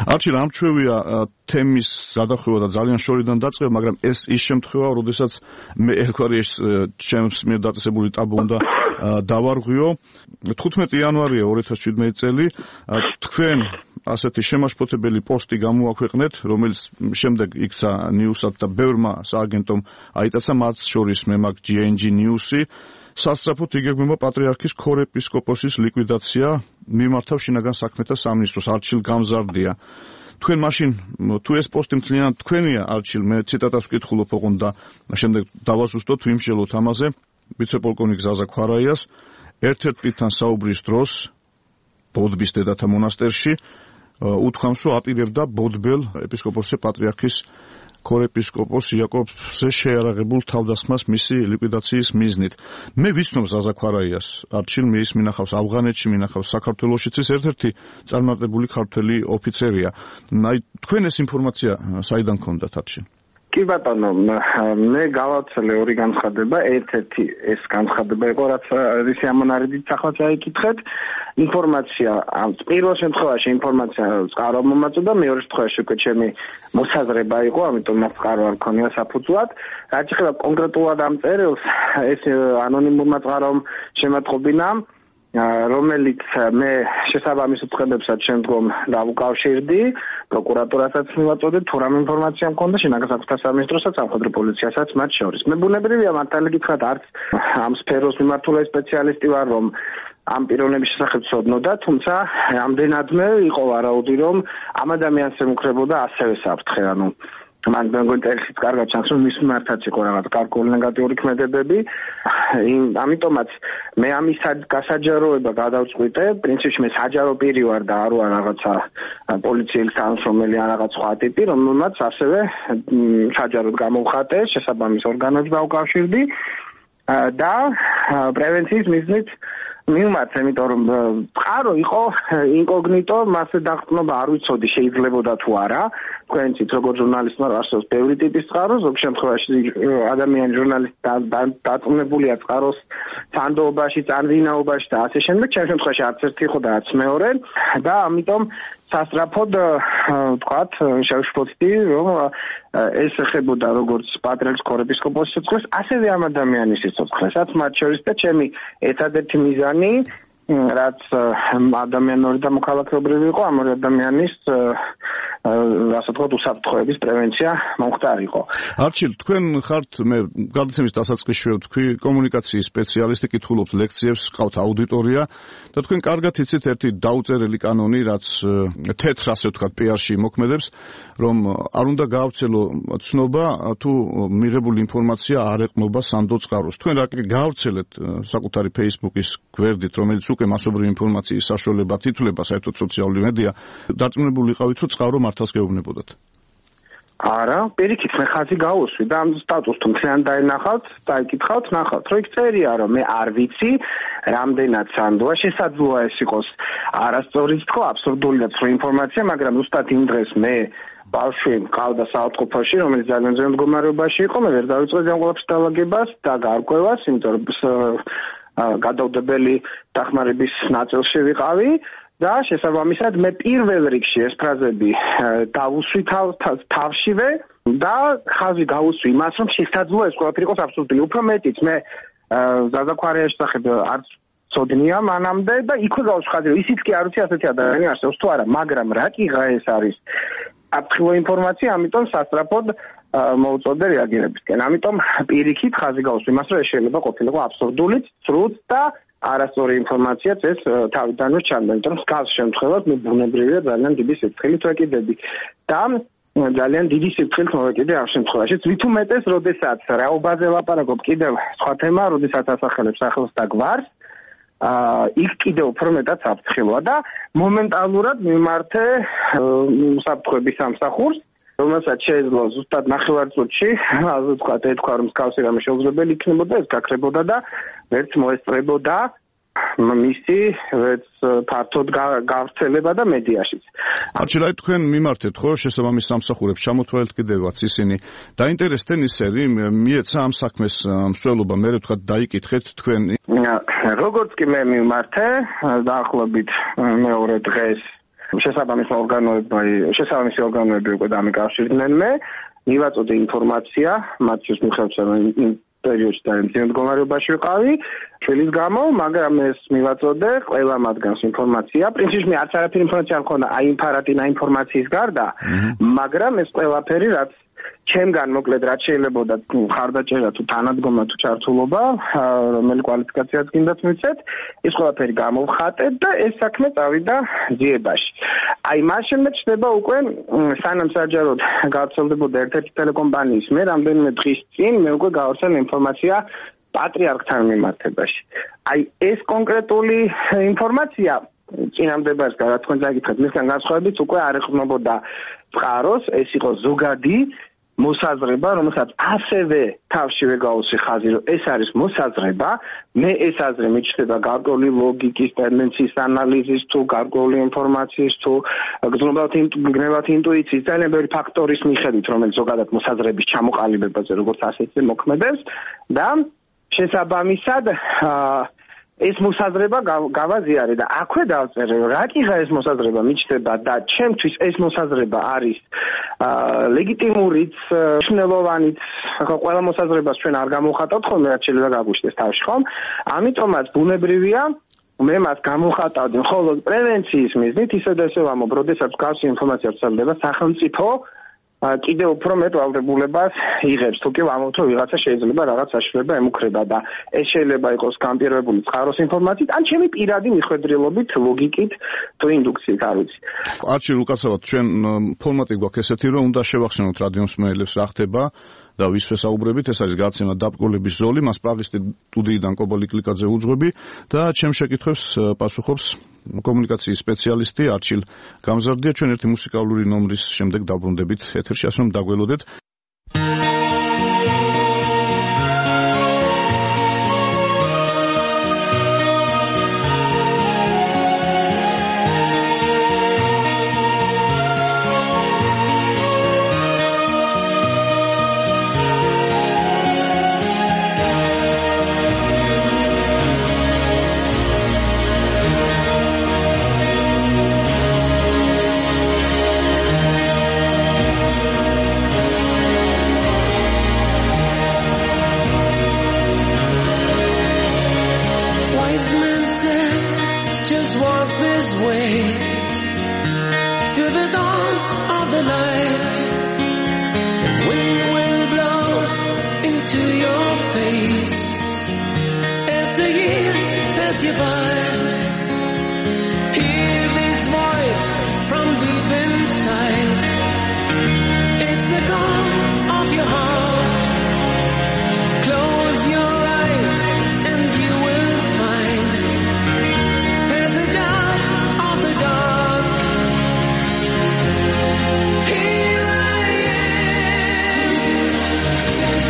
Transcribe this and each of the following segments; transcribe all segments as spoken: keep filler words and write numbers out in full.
არჩილ ამჩვევია თემის გადახვევა და ძალიან შორიდან დაწყება, მაგრამ ეს ის შემთხვევა, როდესაც მე ელქვარიეს ჩემს მიერ დაწესებული ტაბუ უნდა დავარღვიო. თხუთმეტი იანვარია ორი ათას შვიდმეტი წელი, თქვენ ასეთი შემაშფოთებელი პოსტი გამოაქვეყნეთ, რომელიც შემდეგ იქცა ნიუსად და ბევრმა სააგენტომ აიტაცა, მათ შორის მე მაგ ჯი εν ჯი ნიუსი. სასწრაფოდ იგეგმება პატრიარქის ქორეპისკოპოსის ლიკვიდაცია, მიმართავ შინაგან საქმეთა სამინისტროს. არჩილ გამზარდია. თქვენ მაშინ თუ ეს პოსტი მთლიანად თქვენია, არჩილ, მე ციტატას ვკითხულობ ოღონდ და შემდეგ დავასუსტოთ, ვიმშელოთ ამაზე. ვიცე-პოლკოვნიკ ზაზა ქვარაიას ერთ-ერთ პირთან საუბრის დროს ბოდბის დედათა მონასტერში უთქვამს, რომ აპირებდა ბოდბელ ეპისკოპოსზე პატრიარქის ქორეპისკოპოს იაკობზე შეარაღებულ თავდასხმას მისი ლიკვიდაციის მიზნით. მე ვიცნობ ზაზა ქვარაიას, არჩილ, ის მინახავს ავღანეთში, მინახავს საქართველოშიც, ის ერთ-ერთი წარმატებული ქართველი ოფიცერია. აი, თქვენ ეს ინფორმაცია საიდან გქონდათ, არჩილ? კი ბატონო, მე გავაცელე ორი განცხადება, ერთ-ერთი ეს განცხადება იყო, რაც რისი ამონარიდით ახლა წაიკითხეთ. ინფორმაცია, პირველ შემთხვევაში ინფორმაცია წყარო მომაწოდა, მეორე შემთხვევაში უკვე ჩემი მოსაზრება იყო, ამიტომ მას წყარო არ მქონია საფუძვლად. რაც ეხება კონკრეტულად ამ წერილს, ეს ანონიმურმა წყარომ შემატყობინა, რომელიც მე შესაბამის უწყებებსაც შემდგომ დავუკავშირდი, პროკურატურასაც მივაწოდე, თუ რამ ინფორმაცია მქონდა შინაგან საქმეთა სამინისტროსაც, სამხედრო პოლიციასაც მათ შორის. მე ბუნებრივია მართალი გითხრათ, არც ამ სფეროს მიმართულე სპეციალისტი ვარ, რომ ამ პიროვნების შესახებ ვცოდნოდა, თუმცა ამდენადმე იყო ვარაუდი, რომ ამ ადამიანს ემუქრებოდა ასევე საფრთხე, ანუ მან მეგონტერხიც კარგად ჩანს, რომ მის მიმართაც იყო რაღაც გარკვეული ნეგატიური ქმედებები. ამიტომაც მე ამის გასაჯაროება გადავწყვიტე, პრინციპში მე საჯარო პირი ვარ და არ ვარ რაღაცა პოლიციელის თანამშრომელი ან რაღაც სხვა ტიპი, რომელმაც ასევე საჯაროდ გამოვხატე, შესაბამის ორგანოებს დავუკავშირდი და პრევენციის მიზნით მიმართ, იმიტომ რომ წყარო იყო ინკოგნიტო, მასზე დახტნობა არ ვიცოდი შეიძლებოდა თუ არა. თქვენ იცით, როგორც ჟურნალისტმა არსებობს ბევრი ტიპის წყარო, ზოგ შემთხვევაში ადამიანი ჟურნალისტი დაწუნებულია წყაროს სანდოობაში, წარდინაობაში და ასე შემდეგ. ჩემ შემთხვევაში არც ერთი იყო და არც მეორე და ამიტომ სასწრაფოდ ვთქვათ, შევშფოთდი, რომ ეს ეხებოდა როგორც პატრიარქის ქორეპისკოპოსის სიცოცხლეს, ასევე ამ ადამიანის სიცოცხლესაც, მათ შორის და ჩემი ერთადერთი მიზანი, რაც ადამიანური და მოქალაქეობრივი იყო, ამ ორი ადამიანის ასე ვთქვათ, უსაფრთხოების პრევენცია მომხდარიყო. არჩილ, თქვენ ხართ, მე გადაცემის დასაწყისში ვთქვი, კომუნიკაციის სპეციალისტი, კითხულობთ ლექციებს, ყავთ აუდიტორია და თქვენ კარგად იცით ერთი დაუწერელი კანონი, რაც თეთრ, ასე ვთქვათ, პი არში მოქმედებს, რომ არ უნდა გაავრცელო ცნობა, თუ მიღებული ინფორმაცია არ ეყრდნობა სანდო წყაროს. თქვენ რა გაავრცელეთ საკუთარი Facebook-ის გვერდით, რომელიც უკვე მასობრივი ინფორმაციის საშუალებას ითვლება, საერთოდ სოციალური მედია, დარწმუნებული იყავით, რომ წყარო მართავს გეუბნებოდათ? არა, პირიქით მე ხაზი გაუსვი და ამ სტატუსს თუ მთლიან დაენახავთ, დაიკითხავთ, ნახავთ, რომ იქ წერია, რომ მე არ ვიცი, რამდენად სანდოა, შესაძლოა ეს იყოს არასწორიც თქო, აბსურდული და ცრუ ინფორმაცია, მაგრამ ზუსტად იმ დღეს მე ბავშვი მყავდა საავადმყოფოში, რომელიც ძალიან ძველ მდგომარეობაში იყო, მე ვერ დავიწყე ამ ყველაფრის დაალაგებას და გარკვევას, იმიტომ რომ გადაუდებელი დახმარების ნაწილში ვიყავი. და შესაბამისად მე პირველ რიგში ეს ფრაზები დავუსვი თავშივე და ხაზი გავუსვი იმას, რომ შესაძლოა ეს ყველაფერი იყოს აბსურდული. უფრო მეტიც მე ზაზა ქვარაიას შესახებ არც ცოდნია მანამდე და იქვე გავუსვი ხაზი, რომ ისიც კი არ ვიცი ასეთი ადამიანი არსებობს თუ არა, მაგრამ რა კი ეს არის აფრთხილო ინფორმაცია, ამიტომ სასწრაფოდ მოუწოდე რეაგირებისკენ. ამიტომ პირიქით ხაზი გავუსვი იმას, რომ ეს შეიძლება ყოფილიყო აბსურდულიც, ცრუც და არასწორი ინფორმაციაც ეს თავიდანვე ჩანდა, იმიტომ რომ გავს შემთხვევას მე ბუნებრივია ძალიან დიდი სიფრთხილით ვეკიდები და ძალიან დიდი სიფრთხილით მოვეკიდე ამ შემთხვევაშიც, ვით უმეტეს, როდესაც რაობაზე ლაპარაკობ, კიდევ სხვა თემა, როდესაც ასახელებს სახელს და გვარს, აა იქ კიდევ უფრო მეტად საფრთხილოა და მომენტალურად მიმართე საფრთხების სამსახურს, რომელსაც შეეძლო ზუსტად ნახევარწუთში, ასე ვთქვათ, ეთქვა, რომ მსგავსი რამე შეუძლებელი იქნებოდა, ეს გაქრებოდა და ვერც მოესწრებოდა მისი ვერც ფართოდ გავრცელება და მედიაშიც. არჩილ, აი თქვენ მიმართეთ ხო შესაბამის სამსახურებს ჩამოთვალეთ კიდევაც ისინი. დაინტერესდნენ ისინი, მიეცა ამ საქმეს მსვლელობა, მე ვთქვათ, დაიკითხეთ თქვენ. როგორც კი მე მიმართე, დაახლოებით მეორე დღეს შესაბამისი ორგანოები შესაბამისი ორგანოები უკვე დამიკავშირდნენ მე მივაწოდე ინფორმაცია მათთვის მიხედვით პერიოდში და იმ მდგომარეობაში ვიყავი ჩვენის გამო, მაგრამ ეს მივაწოდე ყველა მათგანს ინფორმაცია. პრინციპში არც არაფერი ინფორმაცია არ მქონდა აი იმფარატინა ინფორმაციის გარდა, მაგრამ ეს ყველაფერი რაც ჩემგან მოკლედ რაც შეიძლებოდა ხარდაჭერა თუ თანადგომა თუ ჩართულობა, რომელი კვალიფიკაციაც გინდათ მიცეთ, ეს ყველაფერი გამოვხატეთ და ეს საქმე წავიდა ძიებაში. აი მას შემდეგ ხდება უკვე სანამ საჯაროდ გავრცელდებოდა ერთ-ერთი ტელეკომპანიის მე რამდენიმე დღის წინ მე უკვე გავარცელ ინფორმაცია პატრიარქთან მიმართებაში. აი ეს კონკრეტული ინფორმაცია წინამდებარს რა თქვენ წაგითხეთ მისგან განსხვავებით უკვე არ ეყრდნობოდა წყაროს, ეს იყო ზოგადი მოსაზრება, რომელსაც ასევე თავშივე გაუსი ხაზი, რომ ეს არის მოსაზრება, მე ეს აზრი მიჩნდება გარკვეული ლოგიკის, ტენდენციის ანალიზის თუ გარკვეული ინფორმაციის თუ გზნობათ ინტუიციის ძალიან ბევრი ფაქტორის მიხედვით, რომელიც ზოგადად მოსაზრების ჩამოყალიბებაზე როგორც ასეთი მოქმედებს და შესაბამისად ეს მოსაზრება გავაზიარე და აქვე დავწერე, რა კიღა ეს მოსაზრება მიჩნდება და ჩემთვის ეს მოსაზრება არის ლეგიტიმურიც, მნიშვნელოვანიც, ახლა ყველა მოსაზრებას ჩვენ არ გამოვხატავთ ხოლმე, რაც შეიძლება გაგვიშდეს თავში, ხომ? ამიტომაც ბუნებრივია მე მას გამოვხატავდი მხოლოდ პრევენციის მიზნით, ისე და ესე ვამბობ, როდესაც გასი ინფორმაცია ვრცელდება სახელმწიფო კიდევ უფრო მეტ ვალდებულებას იღებს, თუ კი ვამბობთ, რომ ვიღაცა შეიძლება რაღაც საშუალება ემუქრება და ეს შეიძლება იყოს განპირობებული წყაროს ინფორმაციით, ან ჩემი პირადი მიხვედრილობით, ლოგიკით თუ ინდუქციით, არ ვიცი. არჩილ უკაცრავად, ჩვენ ფორმატი გვაქვს ესეთი, რომ უნდა შევახსენოთ რადიომსმენელებს რა ხდება და ვის ვესაუბრებით, ეს არის გადაცემა დაბრკოლების ზოლი, მას პრაღის სტუდიიდან კობალი კლიკაძე უძღვები და ჩემ შეკითხვებს პასუხობს კომუნიკაციის სპეციალისტი არჩილ გამზარდია. ჩვენ ერთი მუსიკალური ნომრის შემდეგ დაბრუნდებით ეთერში, ასე რომ დაგველოდეთ.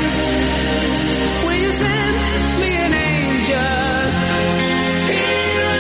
Will you send me an angel? Here I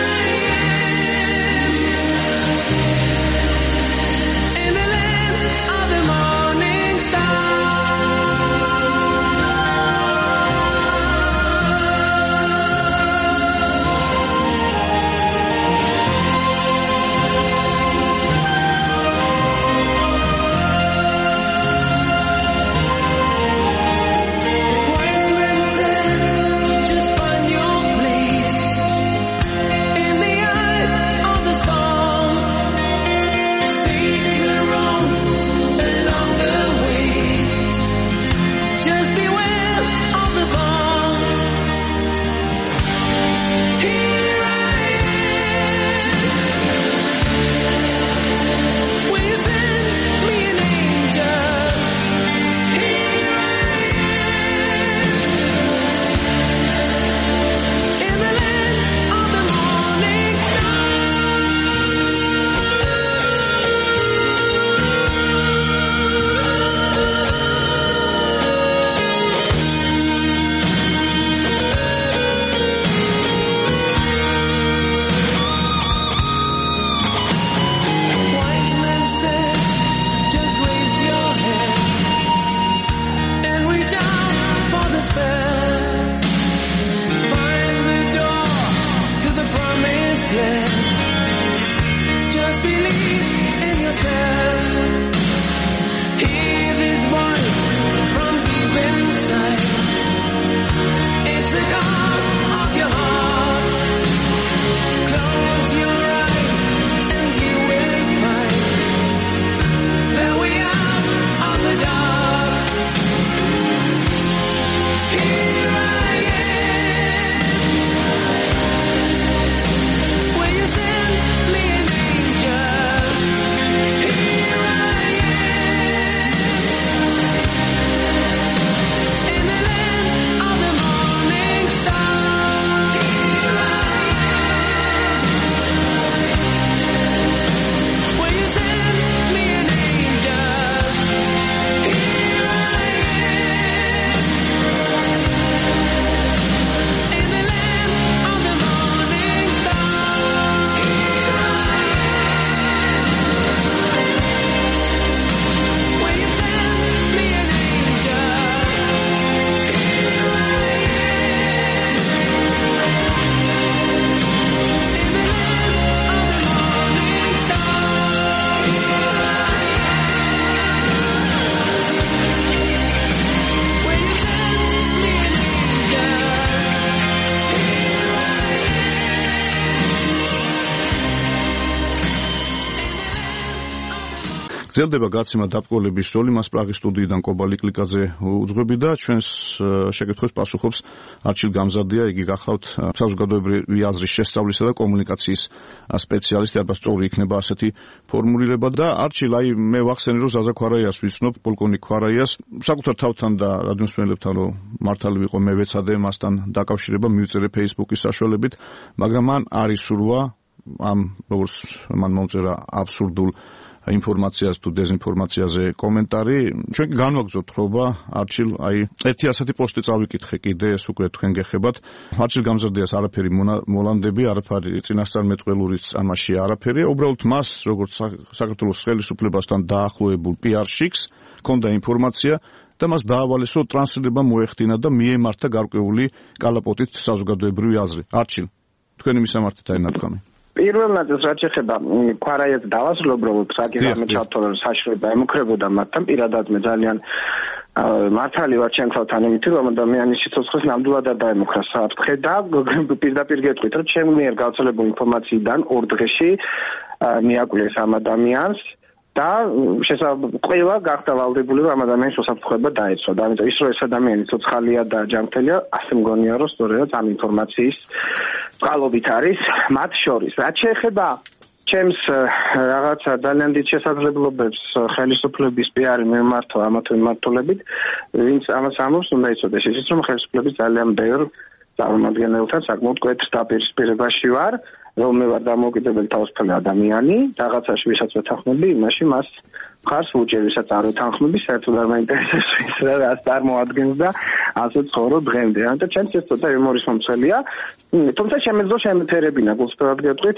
გრძელდება გაცემა დაბრძოლების როლი, მას პრაღის სტუდიიდან კობალი კლიკაძე უძღვები და ჩვენს შეკითხვებს პასუხობს არჩილ გამზადია, იგი გახლავთ საზოგადოებრივი აზრის შესწავლისა და კომუნიკაციის სპეციალისტი, ალბათ სწორი იქნება ასეთი ფორმულირება და არჩილ, აი მე ვახსენე რომ ზაზა ქვარაიას ვიცნობ, პოლკოვნიკ ქვარაიას, საკუთარ თავთან და რადიომსმენელებთან რომ მართალი ვიყო მე ვეცადე მასთან დაკავშირება, მივწერე Facebook-ის საშუალებით, მაგრამ მან არ ისურვა ამ როგორც მან მომწერა აბსურდულ ინფორმაციას თუ დეზინფორმაციაზე კომენტარი. ჩვენ განვაგრძობთ ხრობა, არჩილ, აი ერთი ასეთი პოსტი წავიკითხე კიდე, ეს უკვე თქვენ გეხებათ. არჩილ გამზადიას არაფერი მოლანდები, არაფერი წინასწარმეტყველურიც ამაში არაფერია. უბრალოდ მას, როგორც საქართველოს ხელისუფლებასთან დაახლოებულ პი არ შიქს, ჰქონდა ინფორმაცია და მას დაავალეს, რომ ტრანსლირება მოეხდინა და მიემართა გარკვეული კალაპოტით საზოგადოებრივი აზრი. არჩილ, თქვენი მისამართით აი ნათქვამი. პირველ ნაწილს რაც ეხება ქვარაიას დავასრულო, უბრალოდ საკი გამეჩავთო რომ საშუალება ემუქრებოდა მათთან, პირადად მე ძალიან მართალი ვარ ჩემ თავთან, იმიტომ რომ ადამიანის სიცოცხლეს ნამდვილად არ დაემუქრა საფრთხე და პირდაპირ გეტყვით, რომ ჩემი მიერ გავრცელებული ინფორმაციიდან ორ დღეში მიაკვლიეს ამ ადამიანს და შესაძლოა ყველა გახდა ვალდებული რომ ამ ადამიანის უსაფრთხოება დაეცვა და ამიტომ ის რომ ეს ადამიანი ცოცხალია და ჯანმრთელია, ასე მგონია რომ სწორედ ამ ინფორმაციის წყალობით არის მათ შორის. რაც შეეხება ჩემს რაღაცა ძალიან დიდ შესაძლებლობებს ხელისუფლების პი არ-ი მიმართვა ამა თუ იმ მიმართულებით, ვინც ამას ამბობს, უნდა იცოდეს ისიც რომ ხელისუფლების ძალიან ბევრ წარმომადგენელთან საკმაოდ კვეთ დაპირისპირებაში ვარ, რომ მე ვარ დამოუკიდებელი თავისუფალი ადამიანი, რაღაცაში ვისაც ვეთანხმები, იმაში მას ხარს ვუჭერ, ვისაც არ ვეთანხმები, საერთოდ არ მაინტერესებს ის რა რას წარმოადგენს და ასე ცხოვრობ დღემდე. ამიტომ ჩემს ეს ცოტა იუმორის მომცველია, თუმცა შემეძლო შემეთერებინა, გულწრფელად გეტყვით,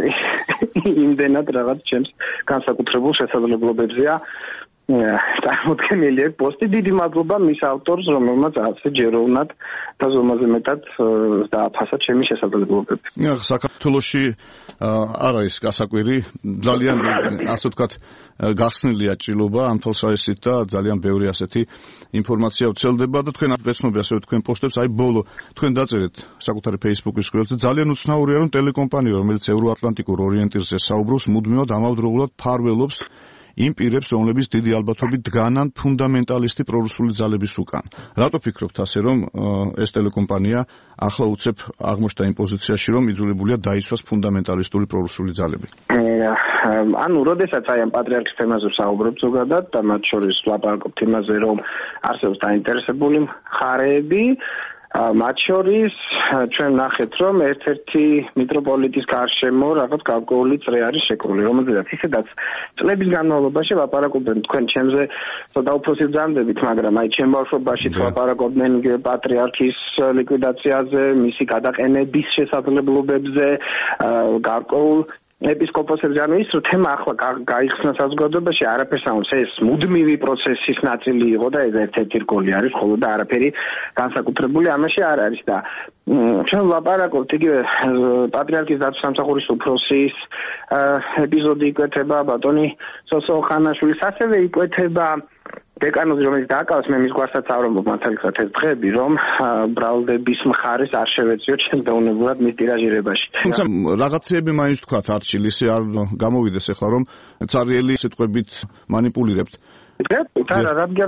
იმდენად რაღაც ჩემს განსაკუთრებულ შესაძლებლობებზეა წარმოდგენილი ეს პოსტი. დიდი მადლობა მის ავტორს, რომელმაც ასე ჯეროვნად და ზომაზე მეტად დააფასა ჩემი შესაძლებლობები. საქართველოში არ არის გასაკვირი, ძალიან ასე ვთქვათ გახსნილია ჭრილობა ამ თვალსაზრისით და ძალიან ბევრი ასეთი ინფორმაცია ვრცელდება და თქვენ ვეცნობი ასევე თქვენ პოსტებს, აი ბოლო თქვენ დაწერეთ საკუთარი Facebook-ის ქსელზე, ძალიან უცნაურია რომ ტელეკომპანია, რომელიც ევროატლანტიკურ ორიენტირზე საუბრობს, მუდმივად ამავდროულად ფარველობს იმ პირებს, რომლებიც დიდი ალბათობით დგანან ფუნდამენტალისტი პრორუსული ძალების უკან. რატო ფიქრობთ ასე, რომ ეს ტელეკომპანია ახლა უცებ აღმოჩნდა იმ პოზიციაში, რომ იძულებულია დაიცვას ფუნდამენტალისტური პრორუსული ძალები? ანუ, როდესაც აი ამ პატრიარქის თემაზე ვსაუბრობ ზოგადად და მათ შორის ვლაპარაკობთ იმაზე, რომ არსებობს დაინტერესებული მხარეები, მათ შორის ჩვენ ნახეთ, რომ ერთ-ერთი მიტროპოლიტის გარშემო რაღაც გარკვეული წრე არის შეკრული, რომელზედაც ისედაც წლების განმავლობაში ლაპარაკობდნენ თქვენ ჩემზე ცოტა უფრო სიბრძანდებით, მაგრამ აი ჩემ ბავშვობაში ლაპარაკობდნენ პატრიარქის ლიკვიდაციაზე, მისი გადაყენების შესაძლებლობებზე, გარკვეულ ეპისკოპოსებზე, ანუ ის რომ თემა ახლა გაიხსნა საზოგადოებაში, არაფერს ამბობს, ეს მუდმივი პროცესის ნაწილი იყო და ეს ერთ-ერთი რგოლი არის, ხოლო და არაფერი განსაკუთრებული ამაში არ არის და ჩვენ ვლაპარაკობთ იგივე პატრიარქის დაცვის სამსახურის უფროსის ეპიზოდი იკვეთება, ბატონი სოსო ხანაშვილის ასევე იკვეთება დეკანოზი, რომელიც დააკავეს, მე მის გვარსაც ავრამობ მართალიცად ეს დღეები, რომ ბრალდების მხარეს არ შევეციო ჩემდეუნებურად მის ტირაჟირებაში. თუმცა რაღაცეები მაინც თქვათ, არჩილ, ისე არ გამოვიდეს ახლა, რომ цаრიელი სიტყვებით манипуლირებთ. არა, რადგან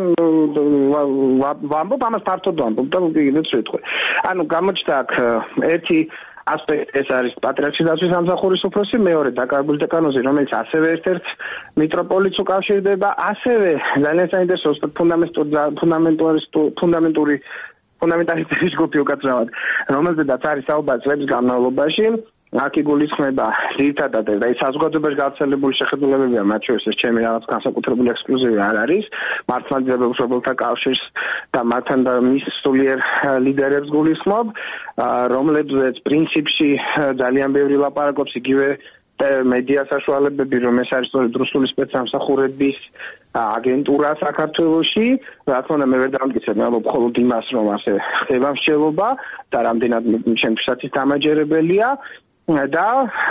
ვამბობ, ამას ფართოდ ვამბობ და კიდეც ვეთქვი. ანუ გამოჩნდა აქ ერთი ასპექტი, ეს არის პატრიარქის დაცვის სამსახურის უფროსი, მეორე დაკავებული დეკანოზი, რომელიც ასევე ერთ-ერთ მიტროპოლიტს უკავშირდება, ასევე ძალიან საინტერესო ფუნდამენტალისტური ფუნდამენტური ფუნდამენტალისტების ჯგუფი უკაცრავად, რომელზედაც არის საუბარი წლების განმავლობაში. აქ იგულისხმება ძირითადად და ის საზოგადოებაში გავრცელებული შეხედულებებია, მათ შორის ეს ჩემი რაღაც განსაკუთრებული ექსკლუზივი არ არის, მართლმადიდებლურ მშობელთა კავშირს და მათთან და მის სულიერ ლიდერებს გულისხმობ, რომლებზეც პრინციპში ძალიან ბევრი ლაპარაკობს, იგივე მედია საშუალებები, რომ ეს არის სწორედ რუსული სპეცსამსახურების აგენტურა საქართველოში, რა თქმა უნდა მე ვერ დამტკიცებ, მე ამბობ მხოლოდ იმას, რომ ასე ხდება მსჯელობა და რამდენად ჩემთვისაც ის დამაჯერებელია. და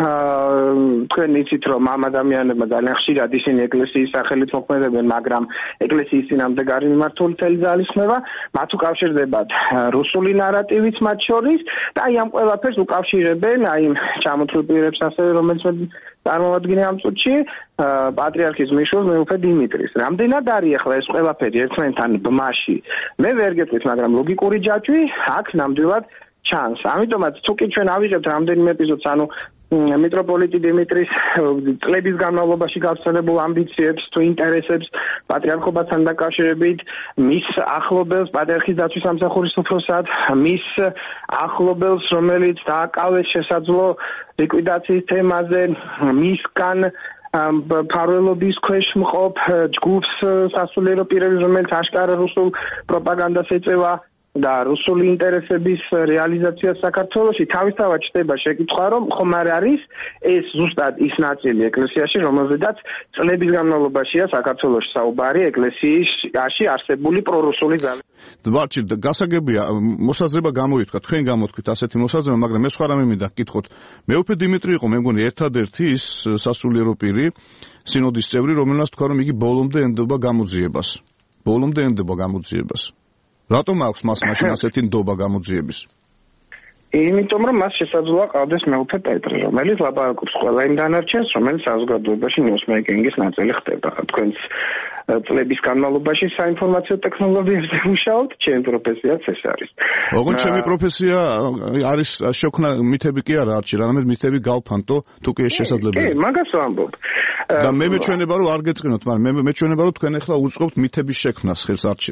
თქვენ იცით რომ ამ ადამიანებმა ძალიან ხშირად ისინი ეკლესიის სახელით მოქმედებენ, მაგრამ ეკლესიის წინააღმდეგ არის მიმართული მთელი ძალისხმევა, მათ უკავშირდებათ რუსული ნარატივიც მათ შორის და აი ამ ყველაფერს უკავშირებენ აი ჩამოთვლილ პირებს ასევე, რომელიც წარმოვადგინე ამ წუთში პატრიარქის მიშვილს მეუფე დიმიტრის. რამდენად არის ახლა ეს ყველაფერი ერთმანეთთან ბმაში? მე ვერ გეტყვით, მაგრამ ლოგიკური ჯაჭვი აქ ნამდვილად ჩანს. ამიტომაც თუ კი ჩვენ ავიღებთ რამდენიმე ეპიზოდს, ანუ მიტროპოლიტი დიმიტრის წლების განმავლობაში გავრცელებულ ამბიციებს თუ ინტერესებს პატრიარქობასთან დაკავშირებით, მის ახლობელს პატრიარქის დაცვის სამსახურის უფროსად, მის ახლობელს, რომელიც დააკავეს შესაძლო ლიკვიდაციის თემაზე, მისგან ფარველობის ქვეშ მყოფ ჯგუფს სასულიერო პირების, რომელიც აშკარა რუსულ პროპაგანდას ეწევა და რუსული ინტერესების რეალიზაცია საქართველოში, თავისთავად ჩდება შეკითხვა, რომ ხომ არ არის ეს ზუსტად ის ნაწილი ეკლესიაში, რომელზედაც წლების განმავლობაშია საქართველოში საუბარი ეკლესიაში არსებული პრორუსული ძალების. ვარჩი, გასაგებია, მოსაზრება გამოითქვა, თქვენ გამოთქვით ასეთი მოსაზრება, მაგრამ მე სხვა რამე მინდა გკითხოთ. მეუფე დიმიტრი იყო, მე მგონი, ერთადერთი ის სასულიერო პირი, სინოდის წევრი, რომელსაც თქვა, რომ იგი ბოლომდე ენდობა გამოძიებას. ბოლომდე ენდობა გამოძიებას. რატომ აქვს მას მაშინ ასეთი ნდობა გამოძიების? იმიტომ რომ მას შესაძლოა ყავდეს მეუფე პეტრე, რომელიც ლაპარაკობს ყველა იმ დანარჩენს, რომელიც საზოგადოებაში ნიუსმეიკინგის ნაწილი ხდება. თქვენს წლების განმავლობაში საინფორმაციო ტექნოლოგიებზე მუშაობთ, ჩემი პროფესიაც ეს არის. ოღონდ ჩემი პროფესია არის შექმნა მითები კი არა, არჩი, რამე მითები გავფანტო, თუ კი ეს შესაძლებელია. კი, მაგას ვამბობ. და მე მეჩვენება რომ არ გეწყინოთ, მაგრამ მე მეჩვენება რომ თქვენ ახლა უწყობთ მითების შექმნას ხელს არჩი.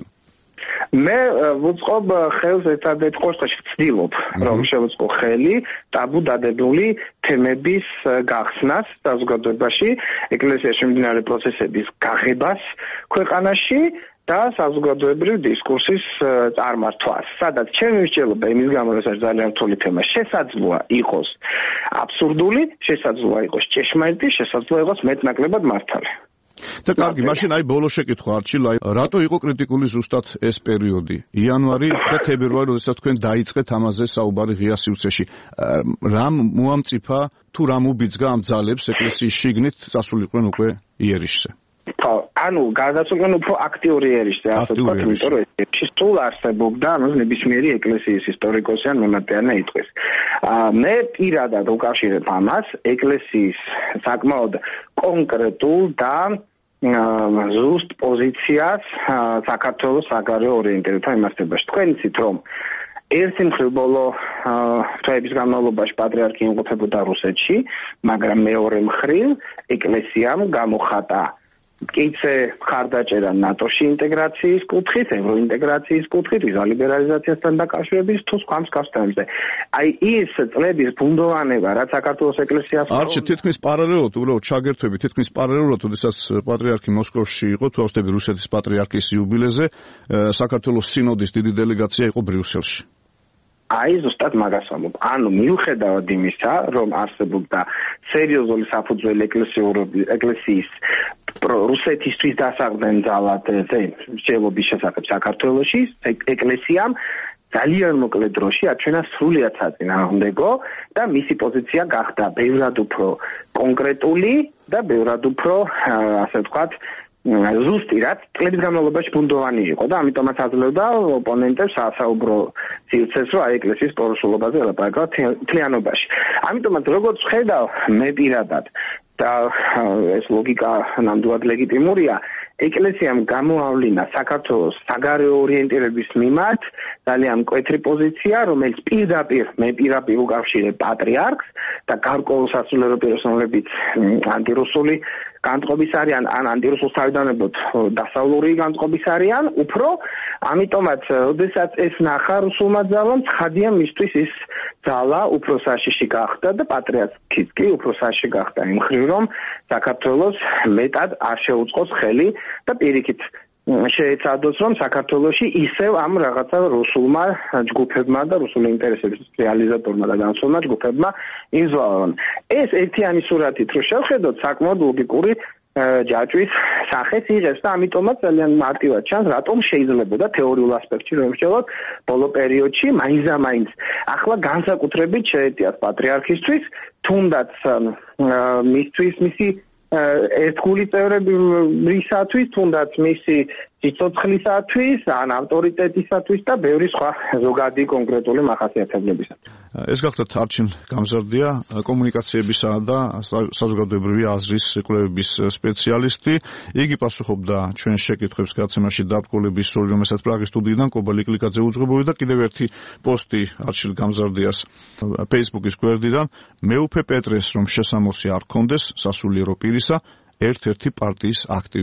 მე ვუწყობ ხელს ერთადერთ ყურში ვცდილობ, რომ შევუწყო ხელი ტაბუ დადებული თემების გახსნას საზოგადოებაში, ეკლესიაში მიმდინარე პროცესების გაღებას ქვეყანაში და საზოგადოებრივ დისკურსის წარმართვას. სადაც ჩემი მსჯელობა იმის გამო, რომ ეს ძალიან რთული თემა, შესაძლოა იყოს აბსურდული, შესაძლოა იყოს ჭეშმარიტი, შესაძლოა იყოს მეტნაკლებად მართალი. და კარგი, მაშინ აი ბოლო შეკითხვა არჩილ, აი რატო იყო კრიტიკული ზუსტად ეს პერიოდი? იანვარი და თებერვარი, როდესაც თქვენ დაიწყეთ ამაზე საუბარი ღია სივრცეში. რამ მოამწიფა თუ რამ უბიძგა ამ ძალებს ეკლესიის შიგნით წასულიყვნენ უკვე იერიშზე? ხო, ანუ გადაწყვეტენ უფრო აქტიური იერიშზე, ასე ვთქვათ, იმიტომ რომ ეს სულ არსებობდა, ანუ ნებისმიერი ეკლესიის ისტორიკოსი ან მემატიანე იტყვის. მე პირადად უკავშირებ ამას ეკლესიის საკმაოდ კონკრეტულ და ზუსტ პოზიციას საქართველოს საგარეო ორიენტირებთან მიმართებაში. თქვენ იცით, რომ ერთი მხრივ ბოლო თვეების განმავლობაში პატრიარქი იმყოფებოდა რუსეთში, მაგრამ მეორე მხრივ ეკლესიამ გამოხატა კიცე ხარდაჭერა ნატოში ინტეგრაციის კუთხით, ევროინტეგრაციის კუთხით, ვიზალიბერალიზაციასთან დაკავშირებით თუ სხვა მსგავსთემებზე. აი ის წლების ბუნდოვანება, რაც საქართველოს ეკლესიას არჩი თითქმის პარალელურად, უბრალოდ ჩაგერთვები, თითქმის პარალელურად, როდესაც პატრიარქი მოსკოვში იყო, თუ ავსდები რუსეთის პატრიარქის იუბილეზე, საქართველოს სინოდის დიდი დელეგაცია იყო ბრიუსელში. აი ზუსტად მაგას ვამბობ. ანუ მიუხედავად იმისა, რომ არსებობდა სერიოზული საფუძველი ეკლესიის რუსეთისთვის დასაყრდენ ძალად მსჯელობის შესახებ საქართველოში, ეკლესიამ ძალიან მოკლე დროში აჩვენა სრულიად საწინააღმდეგო და მისი პოზიცია გახდა ბევრად უფრო კონკრეტული და ბევრად უფრო, ასე ვთქვათ, ზუსტი, რაც წლების განმავლობაში ბუნდოვანი იყო და ამიტომაც აძლევდა ოპონენტებს ასაუბრო სივრცეს, რომ აი ეკლესიის პრორუსულობაზე ელაპარაკა მთლიანობაში. ამიტომაც როგორც ვხედავ, მე პირადად და ეს ლოგიკა ნამდვილად ლეგიტიმურია, ეკლესიამ გამოავლინა საქართველოს საგარეო ორიენტირების მიმართ ძალიან მკვეთრი პოზიცია, რომელიც პირდაპირ მე პირდაპირ უკავშირებ პატრიარქს და გარკვეულ სასულიერო პირებს, რომლებიც ანტირუსული განწყობის არიან, ან ანტირუსულ თავიდანებოდ დასავლური განწყობის არიან, უფრო ამიტომაც, როდესაც ეს ნახა რუსულმა ძალამ, ცხადია მისთვის ის ძალა უფრო საშიში გახდა და პატრიარქიც კი უფრო საშიში გახდა იმ მხრივ, რომ საქართველოს მეტად არ შეუწყოს ხელი და პირიქით შეეცადოს, რომ საქართველოში ისევ ამ რაღაცა რუსულმა ჯგუფებმა და რუსული ინტერესების რეალიზატორმა და განცდელმა ჯგუფებმა იზვალონ. ეს ერთიანი სურათით რო შევხედოთ, საკმაოდ ლოგიკური ჯაჭვის სახეს იღებს და ამიტომაც ძალიან მარტივად ჩანს, რატომ შეიძლებოდა თეორიულ ასპექტში რომ ვშევოთ ბოლო პერიოდში მაინც-მაინც ახლა განსაკუთრებით შეეწიათ პატრიარქისთვის, თუნდაც მისთვის მისი ერთგული წევრებისათვის, თუნდაც მისი სიცოცხლისათვის, ან ავტორიტეტისათვის და ბევრი სხვა ზოგადი კონკრეტული მახასიათებლებისათვის. ეს გახლდათ არჩილ გამზარდია, კომუნიკაციებისა და საზოგადოებრივი აზრის კვლევების სპეციალისტი. იგი პასუხობდა ჩვენ შეკითხვებს გადაცემაში დაბრკოლების სრულიომესად პრაღის სტუდიიდან კობალი კლიკაძე უძღვებოდი და კიდევ ერთი პოსტი არჩილ გამზარდიას Facebook-ის გვერდიდან. მეუფე პეტრეს რომ შესამოსი არ ქონდეს სასულიერო პირისა, ერთ-ერთი პარტიის აქტივისტი.